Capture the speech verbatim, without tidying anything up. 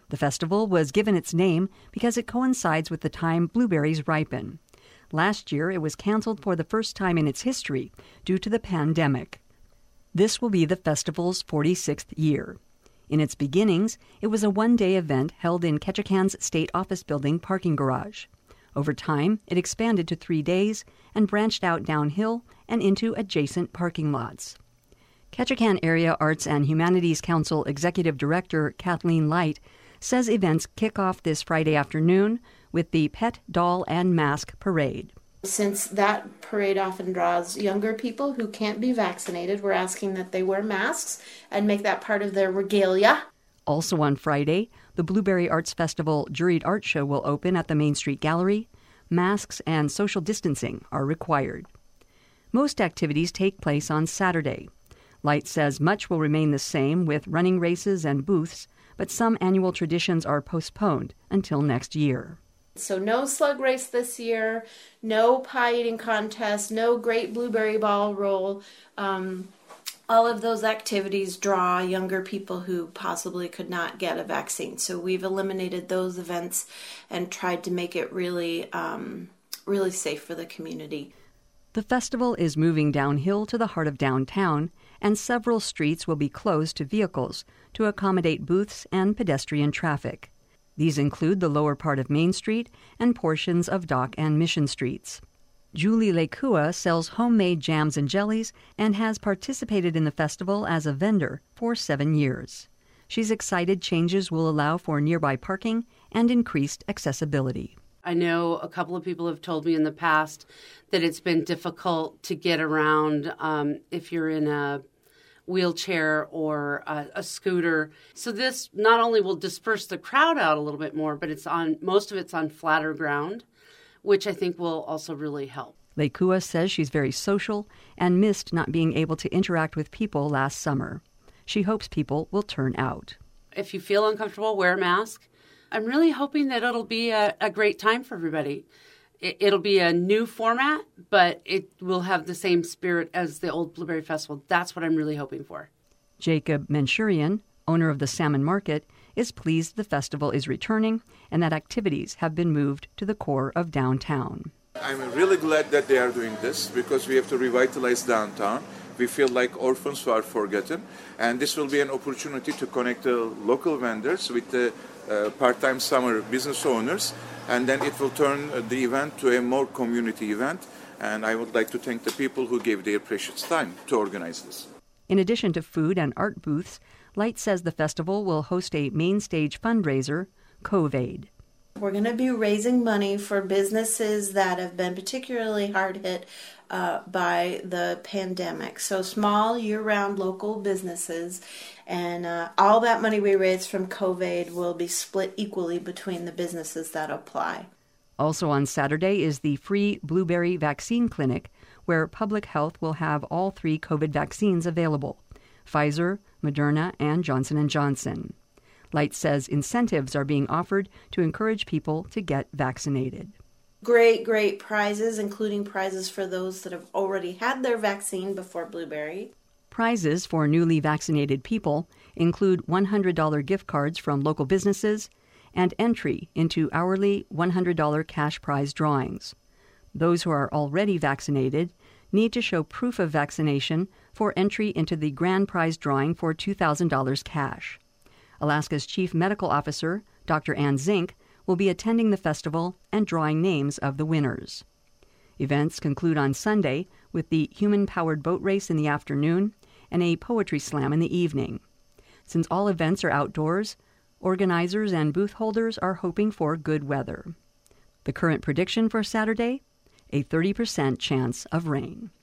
The festival was given its name because it coincides with the time blueberries ripen. Last year, it was canceled for the first time in its history due to the pandemic. This will be the festival's forty-sixth year. In its beginnings, it was a one-day event held in Ketchikan's State Office Building parking garage. Over time, it expanded to three days and branched out downhill and into adjacent parking lots. Ketchikan Area Arts and Humanities Council Executive Director Kathleen Light says events kick off this Friday afternoon with the Pet, Doll, and Mask Parade. Since that parade often draws younger people who can't be vaccinated, we're asking that they wear masks and make that part of their regalia. Also on Friday, the Blueberry Arts Festival Juried Art Show will open at the Main Street Gallery. Masks and social distancing are required. Most activities take place on Saturday. Light says much will remain the same with running races and booths, but some annual traditions are postponed until next year. So no slug race this year, no pie eating contest, no great blueberry ball roll. Um, all of those activities draw younger people who possibly could not get a vaccine. So we've eliminated those events and tried to make it really, um, really safe for the community. The festival is moving downhill to the heart of downtown, and several streets will be closed to vehicles to accommodate booths and pedestrian traffic. These include the lower part of Main Street and portions of Dock and Mission Streets. Julie Lekua sells homemade jams and jellies and has participated in the festival as a vendor for seven years. She's excited changes will allow for nearby parking and increased accessibility. I know a couple of people have told me in the past that it's been difficult to get around um, if you're in a wheelchair or a, a scooter. So this not only will disperse the crowd out a little bit more, but it's on most of it's on flatter ground, which I think will also really help. Lekua says she's very social and missed not being able to interact with people last summer. She hopes people will turn out. If you feel uncomfortable, wear a mask. I'm really hoping that it'll be a, a great time for everybody. It'll be a new format, but it will have the same spirit as the old Blueberry Festival. That's what I'm really hoping for. Jacob Manchurian, owner of the Salmon Market, is pleased the festival is returning and that activities have been moved to the core of downtown. I'm really glad that they are doing this because we have to revitalize downtown. We feel like orphans who are forgotten, and this will be an opportunity to connect the local vendors with the uh, part-time summer business owners, and then it will turn the event to a more community event, and I would like to thank the people who gave their precious time to organize this. In addition to food and art booths, Light says the festival will host a main stage fundraiser, COVID. We're going to be raising money for businesses that have been particularly hard hit uh, by the pandemic. So small, year-round local businesses. And uh, all that money we raise from COVID will be split equally between the businesses that apply. Also on Saturday is the free Blueberry Vaccine Clinic, where public health will have all three COVID vaccines available: Pfizer, Moderna, and Johnson and Johnson. Light says incentives are being offered to encourage people to get vaccinated. Great, great prizes, including prizes for those that have already had their vaccine before Blueberry. Prizes for newly vaccinated people include one hundred dollars gift cards from local businesses and entry into hourly one hundred dollars cash prize drawings. Those who are already vaccinated need to show proof of vaccination for entry into the grand prize drawing for two thousand dollars cash. Alaska's Chief Medical Officer, Doctor Ann Zink, will be attending the festival and drawing names of the winners. Events conclude on Sunday with the human-powered boat race in the afternoon and a poetry slam in the evening. Since all events are outdoors, organizers and booth holders are hoping for good weather. The current prediction for Saturday? A thirty percent chance of rain.